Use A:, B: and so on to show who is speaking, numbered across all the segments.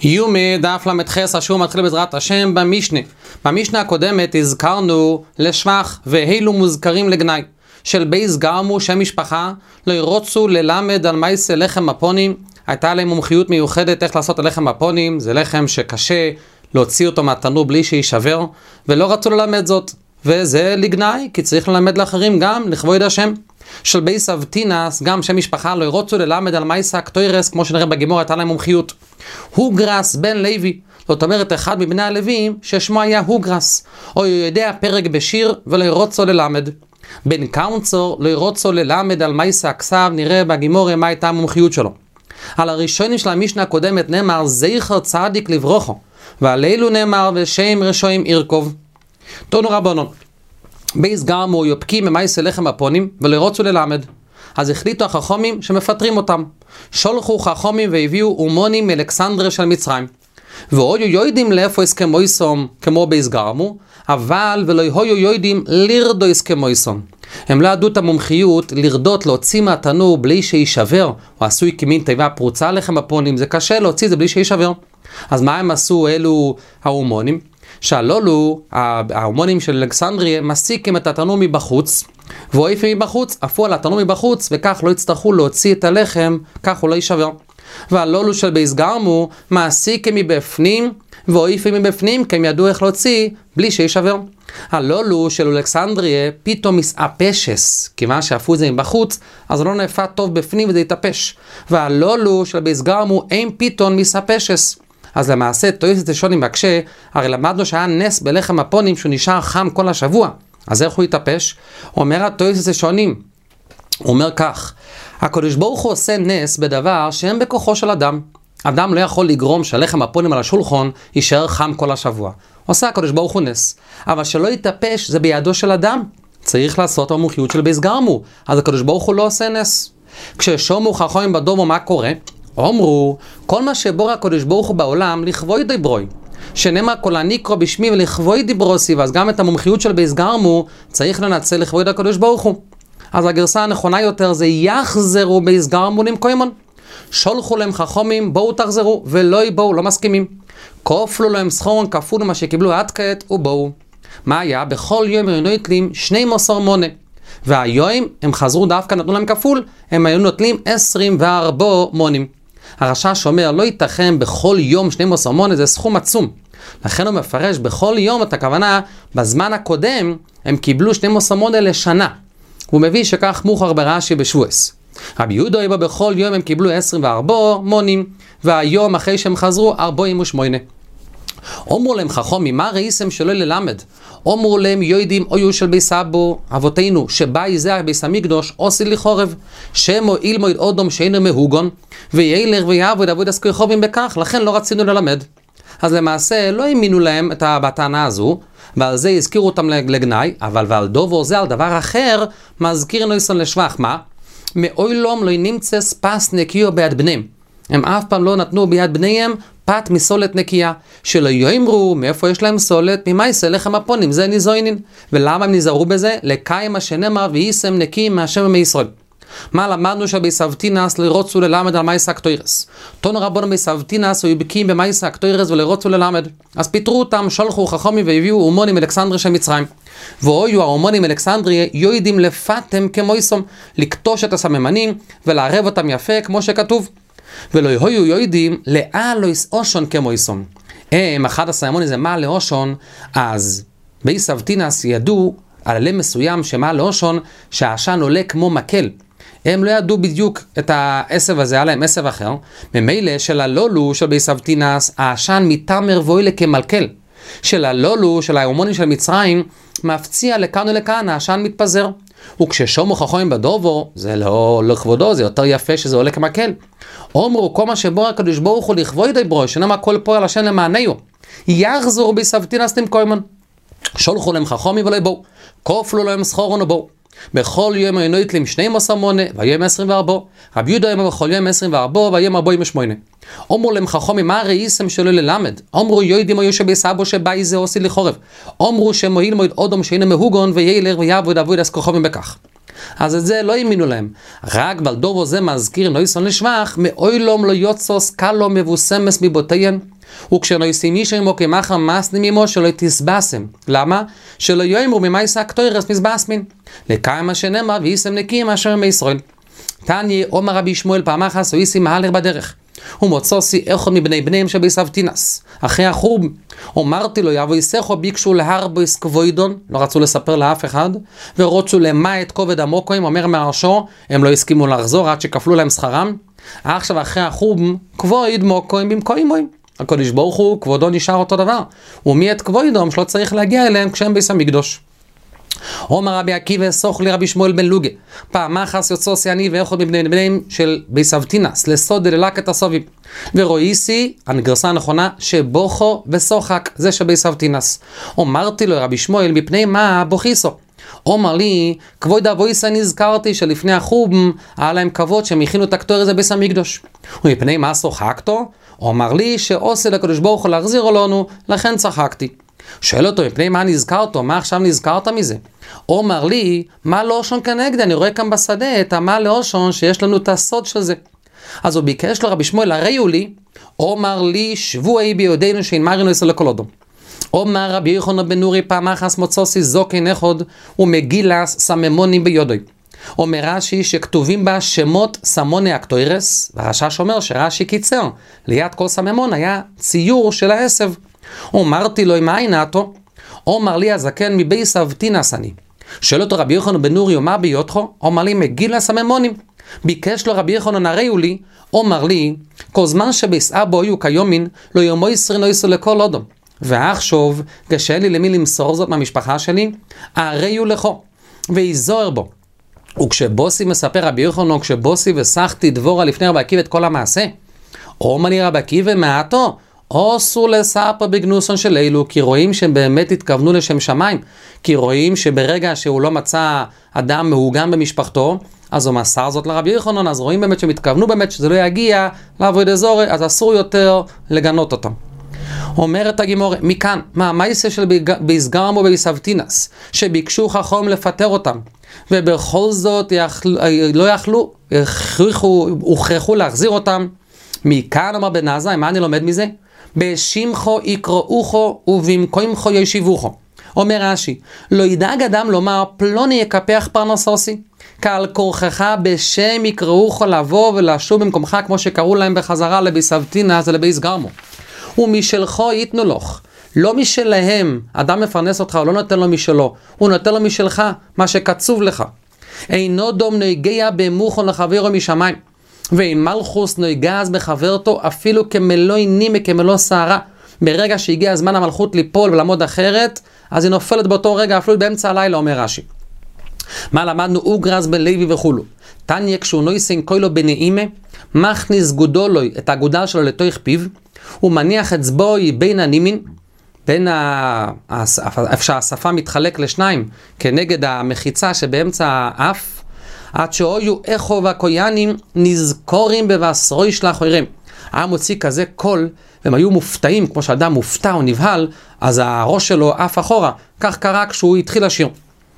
A: יומי דף למתחס אשר מתחיל בעזרת השם במשנה. במשנה הקודמת הזכרנו לשבח והילו מוזכרים לגנאי של בייס גרמו שם משפחה לא ירוצו ללמד על מייסה לחם הפונים. הייתה להם מומחיות מיוחדת איך לעשות הלחם הפונים. זה לחם שקשה להוציא אותו מהתנור בלי שישבר, ולא רצו ללמד זאת, וזה לגנאי כי צריך ללמד לאחרים גם לכבוד השם. של בייס אבטינס גם שם משפחה לא ירוצו ללמד על מייסה קטוירס, כמו שנראה בגימור הייתה להם מומחיות. הוגרס בן לוי, זאת אומרת אחד מבני הלווים ששמו היה הוגרס, או יודע פרק בשיר ולא ירוצו ללמד. בן קאונצור לא ירוצו ללמד על מייסה הכסב, נראה בגימור מה הייתה המומחיות שלו. על הראשונים של המשנה הקודמת נאמר זכר צדיק לברוכו, ועל אלו נאמר ושם רשעים ירכוב. תנו רבנון, בייס גרמו יופקים ממייסה לחם הפונים ולא ירוצו ללמד. אז החליטו החכמים שמפטרים אותם. שולחו חכמים והביאו אומונים מאלכסנדריה של מצרים. והיו יודעים לאיפה הסכמויסום כמו בייס גרמו, אבל ולא היו יודעים לרדו הסכמויסום. הם לא ידעו את המומחיות לרדות להוציא מהתנור בלי שישבר, או עשוי כמין תיבה פרוצה לחם הפונים, זה קשה להוציא זה בלי שישבר. אז מה הם עשו אלו האומונים? שהלולו, ההומונים של אלכסנדריה, מסיקים את התנור מבחוץ, ואויפים מבחוץ, עפו על התנור מבחוץ, וכך לא יצטרכו להוציא את הלחם, כך הוא לא יישבר. והלולו של בייס גרמו, מעסיקים מבפנים, ואויפים מבפנים, כי הם ידעו איך להוציא, בלי שישבר. הלולו של אלכסנדריה, פתאום מסעפשס, כיוון שעפו את זה מבחוץ, אז לא נפת טוב בפנים וזה יתאפש. והלולו של בייס גרמו, אין פתאום מסעפשס. אז למעשה תויסת שונים מקשה, הרי למדנו שהיה נס בלחם הפונים שהוא נשאר חם כל השבוע. אז איך הוא יתאפש? אומר התויסת שונים, הוא אומר כך, הקדוש ברוך הוא עושה נס בדבר שאין בכוחו של אדם. אדם לא יכול לגרום שהלחם הפונים על השולחון יישאר חם כל השבוע. עושה הקדוש ברוך הוא נס. אבל שלא יתאפש זה בידו של אדם. צריך לעשות המומחיות של בייס גרמו. אז הקדוש ברוך הוא לא עושה נס. כששומו חכמים בדומו מה קורה? אומרו, כל מה שבורא הקדוש ברוך הוא בעולם לכבוד דיברוי. שנאמר כל הניקרו בשמי ולכבוד דיברוסי, אז גם את המומחיות של בייס גרמו צריך לנצל לכבוד הקדוש ברוך הוא. אז הגרסה הנכונה יותר זה יחזרו בייס גרמו למקוימון. שולחו להם חכמים, בואו תחזרו, ולא יבואו, לא מסכימים. כופלו להם סחורון כפול מה שקיבלו עד כעת, ובואו. מה היה? בכל יום היו נוטלים 12 מונה. והיום הם חזרו דווקא נתנו להם כפול, הם היו נוטלים 24 מונים. הרש"ש אומר, לא ייתכן בכל יום 12 מונה, זה סכום עצום. לכן הוא מפרש בכל יום את הכוונה, בזמן הקודם הם קיבלו 12 מונה לשנה. הוא מביא שכך מוכר ברש"י בשבועס. רבי יהודה אומר בכל יום הם קיבלו 24 מונים, והיום אחרי שהם חזרו 48. אומרו להם חכמים, מה ראיסם שלא ללמד? אומרו להם יודעים אויו של בייס אבו אבותינו, שבאי זה בייס המקדוש עושי לחורב, שמו ילמוד אודום שאינו מהוגון, וילך ויעבוד עבוד עסקי חובים בכך, לכן לא רצינו ללמד. אז למעשה לא האמינו להם את הטענה הזו, ועל זה הזכירו אותם לגנאי, אבל ועל דובו זה על דבר אחר, מזכיר נויסון לשבח. מה? מאוילום לא נמצא פס נקיו ביד בניהם. הם אף פעם לא נתנו ביד בניהם פת מסולת נקייה, שלא יאמרו מאיפה יש להם סולת, ממייסה לחם הפונים, זה ניזוינין. ולמה הם נזהרו בזה? לקיים מה שנאמר וייסם נקיים מהשם מישראל. מה למדנו שבייס אבטינס לא ירוצו ללמד על מייסה קטוירס? תנו רבנו בייס אבטינס היו בקיאים במייסה קטוירס ולא ירוצו ללמד. אז פיטרו אותם, שלחו חכמים והביאו אומונים אלכסנדריה של מצרים. והיו האומונים אלכסנדריה יודעים לפתם כמויסום, לקטוש את הסממנים ולערב אותם יפה כמו שכתוב. ולא היו יודעים לאן לא יסעושון כמויסום. אחד הסממונים זה מה לאושון, אז בייס אבטינס ידעו על עלה מסוים שמה לאושון שהעשן עולה כמו מקל. הם לא ידעו בדיוק את העשב הזה, היה להם עשב אחר. ממילא של הלולו של בייס אבטינס, העשן מתמר ואוילה כמלכל. של הלולו של ההומונים של מצרים, מפציע לכאן ולכאן, העשן מתפזר. וכששומו חכמים בדובו, זה לא לכבודו, זה יותר יפה שזה עולה כמקל. אומרו, כל מה שבורא הקדוש ברוך הוא לכבוד דיברוי, שנאמר כל פועל השם למענהו, יחזרו בייס אבטינס למקוימון. שולחו להם חכמים ולא בואו, כופלו להם סחורון ובואו. בכל יום היו נוטלים 12 מונה, והיום 24. רבי יהודה אומר בכל יום 24, והיום 48. אומרו להם חכמים, מה ראיסם שלא ללמד? אומרו יודעים היו שבייס אבו שבאי זה עושי לחורב. אומרו שמועיל מועיל אודום שאינו מהוגון, וילך ויעבוד עבוד עסקי חובים בכך. אז את זה לא האמינו להם. רק בלדובו זה מזכיר נויסון לשבח, מאוילום לא יוצוס קלו מבוסמס מבותיין, וכשלא ישים איש עמו כמחר מסנים עמו שלא תסבסם. למה? שלא יאמרו ממייסה הקטוירס מסבסמין. לקיימה שנאמר וישם נקיים אשר מישראל. תניא אומר רבי שמואל פעם אחת וישם מהלך בדרך. ומוצוסי אחד מבני בניהם שבסבתינס. אחרי החורב אמרתי לו יבוא יסכו ביקשו להרבויס כבוידון, לא רצו לספר לאף אחד, ורוצו למה את כובד המוקוים, אומר מהרשו, הם לא הסכימו לחזור עד שכפלו להם שכרם. עכשיו אחרי החורב כבויד מוקוים במקוים מוים. הקדוש ברוך הוא כבודו נשאר אותו דבר. ומי את כבוידום שלא צריך להגיע אליהם כשהם ביס המקדוש. אומר רבי עקיבא סוך לרבי שמואל בן לוגה פעם אחת יוצא אני ואחד מבני בניהם של ביס אבטינס לסוד דללקת הסוביב ורואיסי הנגרסה הנכונה שבוכו וסוחק זה שביס אבטינס. אמרתי לו רבי שמואל מפני מה בוכיסו? אומר לי כבוד אבויסא נזכרתי שלפני החורב היה להם כבוד שהם הכינו את הקטורת הזה ביס המקדוש. ומפני מה שוחקתו? אומר לי שעושה לקדוש ברוך הוא להחזיר לנו לכן צחקתי. שואל אותו, מפני מה נזכרת? מה עכשיו נזכרת מזה? אומר לי, מה לאושון כנגד? אני רואה כאן בשדה את מה לאושון שיש לנו את הסוד של זה. אז הוא ביקש לרבי שמואל, הרי הוא לי, אומר לי, שבועי ביודענו שאין מרינו אצל לכל אדום. אומר רבי יוחנן בן נורי פעם אחת מוצוסי זוקין אחד ומגילס סממונים ביודוי. אומר רש"י שכתובים בה שמות סמוני הקטוירס, והרש"ש אומר שרש"י קיצר, ליד כל סממון היה ציור של העשב. אמרתי לו, מה עינתו? אומר לי הזקן מבייס אבטינס אני. שואל אותו רבי יוחנן בן נורי, מה ביותך? אומר לי, מגיל הסממונים. ביקש לו רבי יוחנן, הרי הוא לי, אומר לי, כל זמן שבייס אבו היו כיומין, לא יומו ישרי נויסו לכל אדום. ועכשיו, קשה לי למי למסור זאת מהמשפחה שלי, הרי הוא לכו, ויזוהר בו. וכשבוסי מספר רבי יוחנן, כשבוסי וסחתי דבורה לפני רבי עקיבא את כל המעשה, אומר לי רבי עקיבא, מעטו, אסור לספר בגנוסון של אלו, כי רואים שהם באמת התכוונו לשם שמיים, כי רואים שברגע שהוא לא מצא אדם מהוגן במשפחתו, אז הוא מסר זאת לרבי יוחנן, אז רואים באמת שהם התכוונו באמת שזה לא יגיע לעבודה זרה, אז אסור יותר לגנות אותם. אומרת הגמרא, מכאן, מה המעשה של ביסגרמו וביסבטינס, שביקשו חכם לפטר אותם, ובכל זאת לא יכלו, הוכרחו להחזיר אותם, מכאן אמר בן עזאי, מה אני לומד מזה? בשמחו יקראוכו ובמקומכו ישיבוכו. אומר רש"י, לא ידאג אדם לומר פלוני יקפח פרנסוסי, כעל כורכך בשם יקראוכו לבוא ולשוב במקומך כמו שקראו להם בחזרה לביס אבטינס ולביס גרמו. ומשלכו ייתנו לך, לא משלהם, אדם מפרנס אותך, הוא לא נותן לו משלו, הוא נותן לו משלך, מה שקצוב לך. אינו דום נוגע במוחו לחברו משמיים. ואם מלכוס נויגז בחברתו אפילו כמלוא נימה כמלוא שערה, ברגע שהגיע הזמן המלכות ליפול ולעמוד אחרת, אז היא נופלת באותו רגע אפילו באמצע הלילה, אומר רש"י. מה למדנו? אוגרז בן לוי וכולו. תניא כשהוא נויסן קוילו בנעימה, מכניס גודולוי את הגודל שלו לתוך פיו, הוא מניח אצבעו בין הנימין, בין איפה שהשפה מתחלק לשניים, כנגד המחיצה שבאמצע האף, עד שהיו איכו והקויאנים נזכורים בבשרו ישלח אוירם. היה מוציא כזה קול, והם היו מופתעים, כמו שאדם מופתע או נבהל, אז הראש שלו אף אחורה. כך קרה כשהוא התחיל לשיר.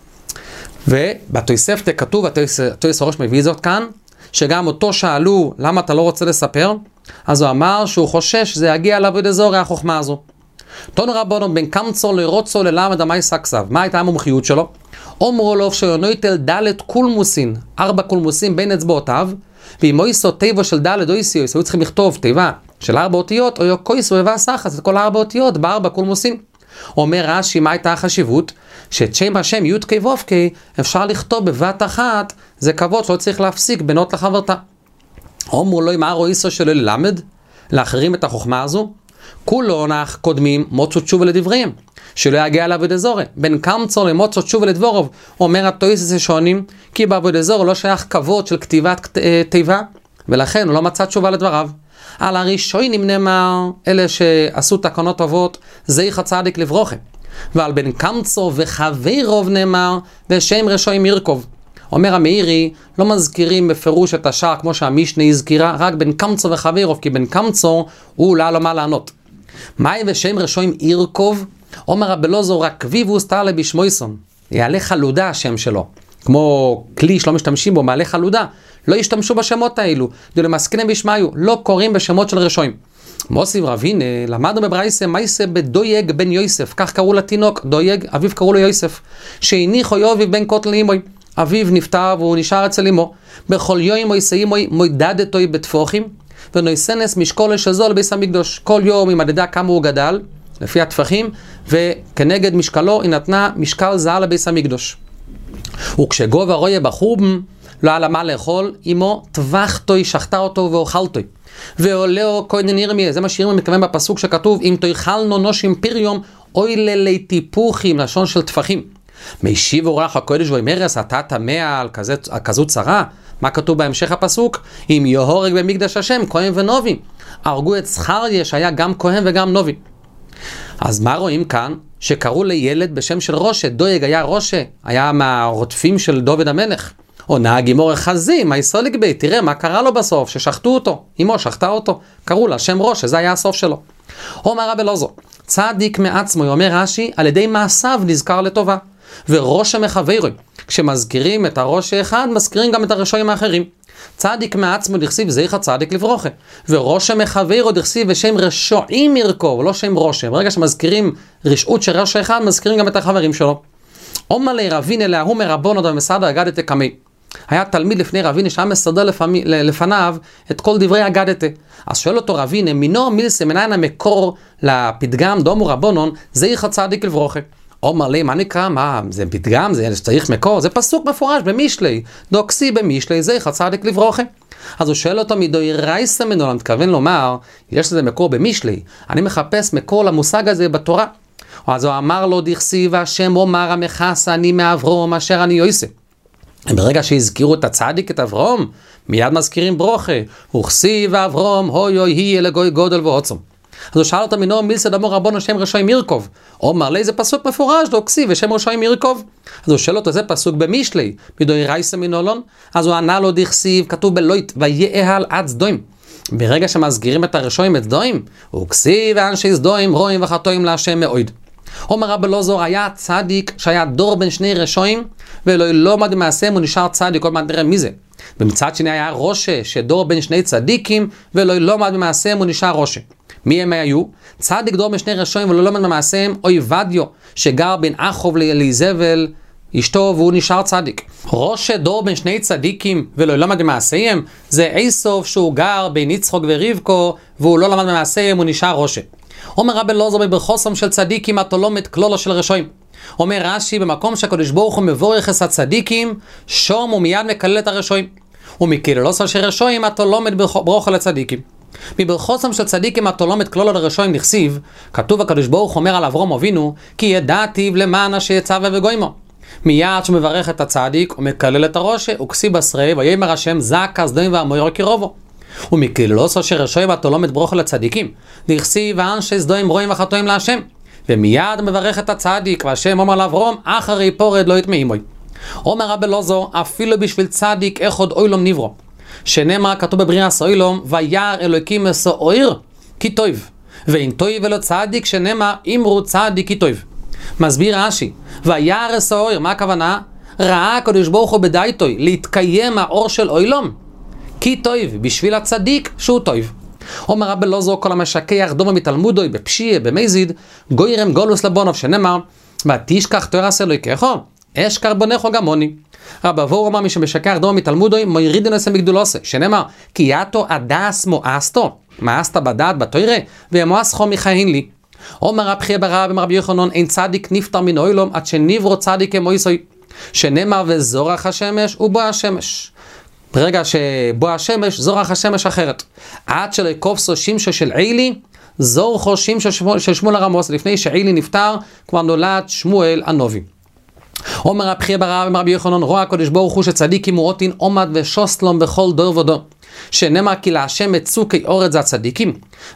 A: ובתוספתא כתוב, התוספתא הראש מביא זאת כאן, שגם אותו שאלו, למה אתה לא רוצה לספר? אז הוא אמר שהוא חושש שזה יגיע לעבודה זרה החוכמה הזו. תון רבנו בן קמצו לרוצו ללמד המייסה כסב. מה הייתה המומחיות שלו? אומרו לו שיונויטל דלת קולמוסין, 4 קולמוסין בין אצבעותיו, ואם אויסו תיבו של דלת אויסי, היו צריכים לכתוב תיבה של 4 אותיות, או יוקויסו ובא סחס את כל 4 אותיות ב4 קולמוסין. אומר רש"י, מה הייתה החשיבות? שאת שם השם י' כ' ו' כ' אפשר לכתוב בבת אחת, זה כבוד שלא צריך להפסיק בינות לחברתה. אומרו לו, מה אויסו שלו ללמד? לאחרים את החוכמה הזו? כולו נח קודמים מוצו תשובה לדבריהם, שלא יגיע לעבודה זרה. בין קמצו למוצו תשובה לדבורוב, אומר התוספתא שונים, כי בעבודה זרה לא שייך כבוד של כתיבת תיבה, ולכן הוא לא מצא תשובה לדבריו. על הראשונים נאמר, אלה שעשו תקנות טובות, זכר צדיק לברכה. ועל בין קמצו וחברוב נאמר, בשם ראשונים ירכוב. אומר המאירי, לא מזכירים בפירוש את השאר כמו שהמשנה הזכירה, רק בין קמצו וחברוב, כי בין קמצו הוא לא מה לענות. מהי בשם ראשונים ירכוב? אומר רבי אלעזר, רק כביבוס תעלה בשמויסון, יעלה חלודה השם שלו, כמו כלי שלא משתמשים בו, מעלה חלודה, לא ישתמשו בשמות האלו, דו למסכנים בשמיו, לא קוראים בשמות של ראשונים. מוסיף רבינה, למדנו בברייסה מייסה בדויג בן יוסף, כך קראו לתינוק, דויג, אביו קראו לו יוסף, שהניחו יוביב בן קוטל לאמוי, אביו נפטר והוא נשאר אצל אמו, בכל יום מויסאימוי מוידדתוי בתפוחים, ונויסנס משקולה שזו לביס המקדוש, כל יום היא מדדה כמה הוא גדל, לפי התפחים, וכנגד משקלו היא נתנה משקל זהה לביס המקדוש. וכשגובה רואה בחורבן, לא היה לה מה לאכול, אמו טבחתוי, שחטה אותו ואוכלתוי. ועולהו כהן ירמיה, זה מה שירמיה מתכוון בפסוק שכתוב, אם תאכלנו נושים פריום, אוי לילי טיפוחים, לשון של טפחים. מישיב אורח הקודש ואומרס, אתה תמה על כזו צרה? מה כתוב בהמשך הפסוק? אם יהורג במקדש השם, כהן ונובי. הרגו את זכריה שהיה גם כהן וגם נובי. אז מה רואים כאן? שקראו לילד בשם של רושה, דויג היה רושה, היה מהרודפים של דוד המלך. או נהג אמו רחזי, מה יסוליק בי, תראה מה קרה לו בסוף, ששחטו אותו, אמו שחטה אותו, קראו לה שם רושה, זה היה הסוף שלו. אומר רבי אלעזר, צדיק מעצמו, אומר רש"י, על ידי מעשיו נזכר לטובה. ורושה מחברו, כשמזכירים את הרושה אחד, מזכירים גם את הרשעים האחרים. צדיק מעצמו דכסיב זכר צדיק לברוכה, ורושה מחברו דכסיב בשם רשעים ירכוב, לא שם רושה. ברגע שמזכירים רשעות של רושה אחד, מזכירים גם את החברים שלו. אומר לי רבינה להוא מרבונו ומסעדה אגדתה קמי. היה תלמיד לפני רבינה שהיה מסדר לפניו את כל דברי אגדתה. אז שואל אותו רבינה, מינו מילסה מניין המקור לפתגם דומו רבונון, זכר צדיק לברוכה. אומר לי, מה נקרא? מה? זה פתגם? זה צריך מקור? זה פסוק מפורש במישלי. דוקסי במישלי, זכר צדיק לברוכה. אז הוא שואל אותו מדוירייסא מנולן, מתכוון לומר, יש לזה מקור במישלי. אני מחפש מקור למושג הזה בתורה. אז הוא אמר לו, דכסיב השם אומר המכסה אני מאברום אשר אני יוסף. ברגע שהזכירו את הצדיק, את אברום, מיד מזכירים ברוכה. וכסיב אברום, הוי הוי היא לגוי גודל ועוצם. אז הוא שאל אותו מינו מילסא דאמר רבנו שם רשעים ירכוב. אומר לי, זה פסוק מפורש, דוקסיב ושם רשעים ירכוב. אז הוא שואל אותו, זה פסוק במישלי, מדוירייסא מנולן. אז הוא ענה לו, דכסיב, כתוב בלויט, ויהל עד סדום. ברגע שמזכירים את הרשעים את סדום, וכסיב ואנשי סדום רואים וחטאים להשם מאוד. אומר רבי אלעזר, היה צדיק שהיה דור בין שני רשעים, ולא עמד במעשיהם הוא נשאר צדיק, עוד מעט נראה מי זה. במצד שני היה רושה, שדור בין שני צדיקים, ולא עמד במעשיהם הוא נשאר רושה. מי הם היו? צדיק דור בין שני רשעים ולא עמד במעשיהם, אויבדיו, שגר בין אחוב לאליזבל, אשתו, והוא נשאר צדיק. רושה דור בין שני צדיקים ולא למד במעשיהם, זה עשו שהוא גר בין יצחק ורבקו, והוא לא למד במעשיהם, הוא נשאר רושה. אומר רבי אלעזר בברכוסם של צדיקים אתה לומד כלולו של רשעים. אומר רש"י, במקום שהקדוש ברוך הוא מבורך את הצדיקים, שום הוא מיד מקלל את הרשעים. ומקללו של רשעים אתה לומד ברוכה לצדיקים. מברכוסם של צדיקים אתה לומד כלולו לרשעים נכסיב, כתוב הקדוש ברוך אומר על אברהם אבינו, כי ידעתיו למען אשר יצווה וגוימו. מיד שמברך את הצדיק הוא מקלל את הרושה, וכסיב עשרה ויאמר השם זעקה סדום ועמורה קרובו. ומקללו של רשעים אתה לומד ברוכה לצדיקים, דכסיב ואנשי סדום רואים וחטאים להשם. ומיד מברך את הצדיק, והשם אומר לאברהם, אחרי פורד לא יטמאימוי. אומר רבי אלעזר, אפילו בשביל צדיק אחד אוילום נברו. שנאמר כתוב בבריאת אוילום, וירא אלוקים עשו אויר, כי טוב. ואין טוב ולא צדיק, שנאמר, אמרו צדיק כי טוב. מסביר רש"י, וירא עשו אויר, מה הכוונה? ראה הקדוש ברוך הוא בדעתו להתקיים האור של אוילום. כי טוב, בשביל הצדיק שהוא טוב. אומר רבי אלעזר, כל המשכח דומה מתלמודוי בפשיע במזיד גוירם גולוס לבונוב, שנאמר ותשכח תורה אלוהיך אשכח בונך גמוני. רבי אבוהו אמר, מי שמשכח דומה מתלמודוי מורידין עשה מגדולוסה, שנאמר כי יתו הדס מואסתו, מאסת בדעת בתורה ומואסכו מכהן לי. אומר רבי חייא בר אבא רבי יוחנן, אין צדיק נפטר מן אוילום עד שנברו צדיק כמויסוי, שנאמר וזורח השמש ובוא השמש. ברגע שבוא השמש, זורח השמש אחרת. עד שלקופסו שמשו של עילי, זורחו שמשו של שמואל הרמוס. לפני שעילי נפטר, כבר נולד שמואל הנובי. אומר רבי חייא בר אבא רבי יוחנן, רואה הקדוש ברוך הוא שצדיקים מועטין עומד ושוסלום בכל דור ודור. שנאמר כי להשם מצוקי אורץ זה הצדיקים,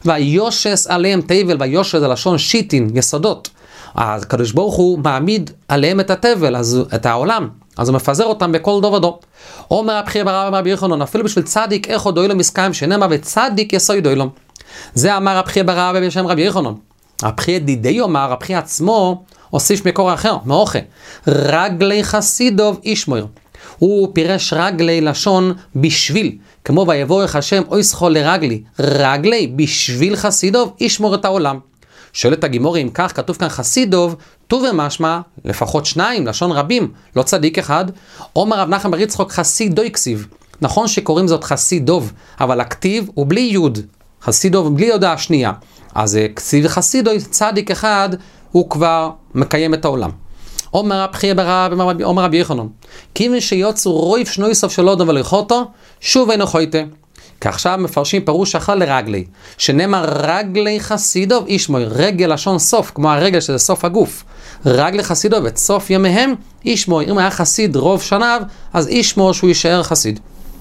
A: והיושס עליהם תבל, והיושס זה לשון שיטין, יסודות. הקדוש ברוך הוא מעמיד עליהם את התבל, את העולם. אז הוא מפזר אותם בכל דור ודור. אומר רבי חייא בר אבא רבי יוחנן, אפילו בשביל צדיק אחד אוילום מסקיים, שנאמר וצדיק יסוד אוילום. זה אמר רבי חייא בר אבא בשם רבי יוחנן. רבי חייא דידי אומר, רבי חייא עצמו הוסיף מקור אחר, מאוכה. רגלי חסידוב אישמויר. הוא פירש רגלי לשון בשביל, כמו ויבורך השם אויסחו לרגלי, רגלי בשביל חסידוב ישמור את העולם. שואלת הגימורי, אם כך כתוב כאן חסידוב, טוב ומשמע, לפחות שניים, לשון רבים, לא צדיק אחד. אומר רב נחמן בר יצחק חסידוי כסיב. נכון שקוראים זאת חסידוב, אבל הכתיב הוא בלי יוד. חסידוב בלי יודה השנייה. אז כסיב חסידוי, צדיק אחד, הוא כבר מקיים את העולם. אומר רב חייא ברב, אומר רבי יוחנן, כיוון שיוצאו רויב שנוי סוף של אודום ולכותו, שוב אינו חויטה. כי עכשיו מפרשים פירוש אחר לרגלי, שנאמר רגלי חסידוב ישמור, רגל לשון סוף, כמו הרגל שזה סוף הגוף. רגלי חסידוב את סוף ימיהם ישמור, אם היה חסיד רוב שניו, אז ישמור שהוא יישאר חסיד.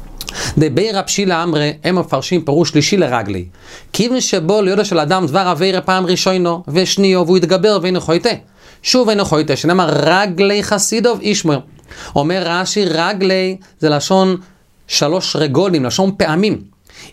A: דבי רב שילה אמרי, הם מפרשים פירוש שלישי לרגלי. כיוון שבו ליודו של אדם דבר עבירה פעם ראשונו ושניו, והוא יתגבר ואינו חויטה. שוב אינו חויטה, שנאמר רגלי חסידוב ישמור. אומר רש"י, רגלי זה לשון 3 רגולים, לשון פעמים.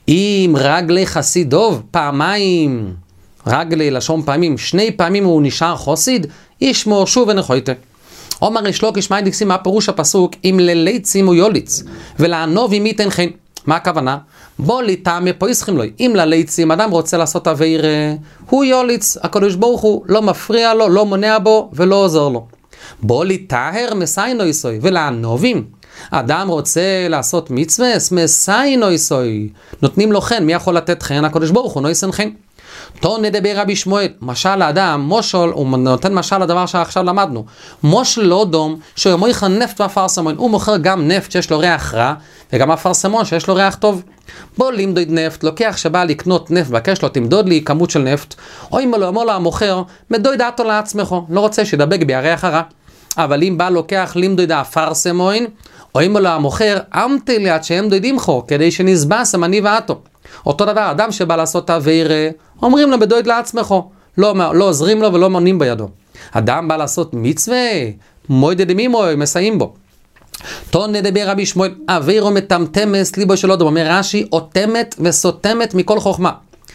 A: אם רגלי חסידוב, פעמיים, רגלי לשון פעמים, 2 פעמים הוא נשאר חסיד, ישמור שוב אינו חויטה. אומר ריש לוקיש מאי דקסים, מה פירוש הפסוק? אם לליצים הוא יוליץ, ולענוב אם ייתן חן. מה הכוונה? בוא ליטעמי פויסחים לו. אם לליצים אדם רוצה לעשות עבירה, הוא יוליץ, הקדוש ברוך הוא לא מפריע לו, לא מונע בו ולא עוזר לו. בוא ליטהר מסיינו יסוי, ולענובים. אדם רוצה לעשות מצווה, מסיינו יסוי. נותנים לו חן, מי יכול לתת חן? הקדוש ברוך הוא נויסן חן. תון נדבר רבי שמואל, משל לאדם, מושל, הוא נותן משל לדבר שעכשיו למדנו. מושל לא דום, שהוא מוכר נפט ואפרסמון, הוא מוכר גם נפט שיש לו ריח רע, וגם אפרסמון שיש לו ריח טוב. בוא למדוד נפט, לוקח שבא לקנות נפט, בקש לו, תמדוד לי כמות של נפט, או אם לא אמר לו המוכר, מדוד דעתו לעצמך, לא רוצה שידבק ביריח הרע. אבל אם בא לוקח למדוד האפרסמון, או אם לא המוכר, אמתי לי עד שהם דודים חו, כדי שנסבסם אני ואתו. אותו דבר, אדם שבא לעשות עבירה, אומרים לו בדויד לעצמכו, לא עוזרים לו ולא מונים בידו. אדם בא לעשות מצווה, מוידא דמימוי, מסייעים בו. תון נדבר רבי שמואל, עבירו מטמטמס ליבו של אדם, אומר רש"י, אוטמת וסותמת מכל חוכמה.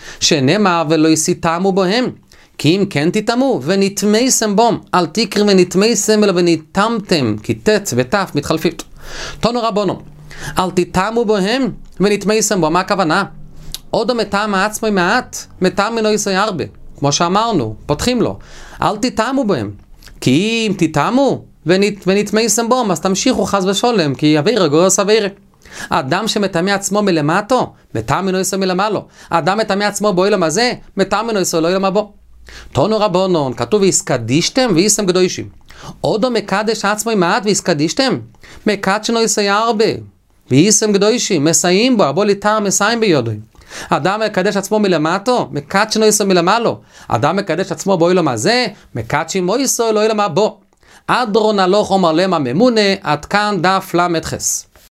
A: שנאמר ולא יסיתמו בהם, כי אם כן תתאמו ונתמייסם בום, אל תקרא ונתמייסם אלא ונתמתם, כי תת ותף מתחלפית. תונו רבונו, אל תתאמו בהם ונתמייסם בום, מה הכוונה? עודו מטעם העצמי מעט, מטעם מנו יסוי הרבה. כמו שאמרנו, פותחים לו. אל תטעמו בהם. כי אם תטעמו ונתמייסם בום, אז תמשיכו חס ושולם, כי אבירה גורס אבירה. האדם שמטעמי עצמו מלמטו, מטעם מנו יסוי מלמעלו. האדם מטעמי עצמו באוילם הזה, מטעם מנו יסוי לא אילם הבו. תונו רבונון, כתוב ויסקדישתם וייסם גדוישים. עודו מקדש עצמי מעט ויסקדישתם, מקדשנו יסוי הרבה. וייסם גדוישים, מסייעים בו, הבו ליטר מסייעים ביודוי. אדם מקדש עצמו מלמטו, מקדשנו יסו מלמעלו. אדם מקדש עצמו באוילם הזה, מקדשים מויסו לא אילם הבו. אדרון הלוך אומר למה ממונה, עד כאן דף למד חס.